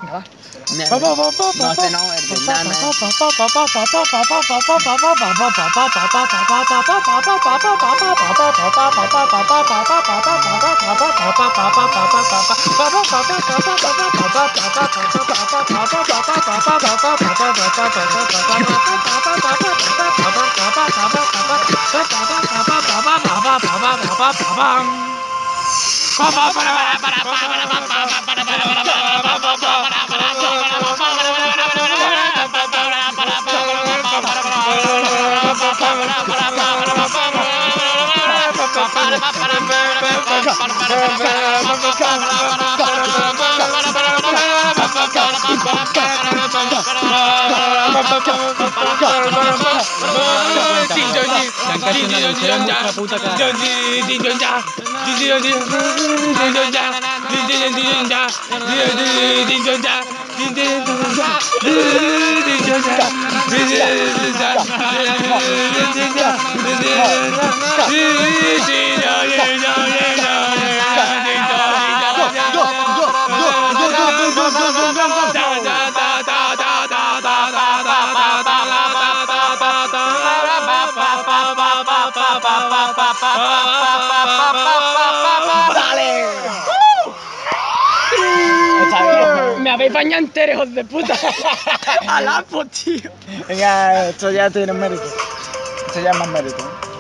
va. No, este no, el de Nana. ¡Dale! Me habéis bañado entero, hijos de puta. Alapo, tío. Venga, esto ya tiene mérito. Esto ya es más mérito.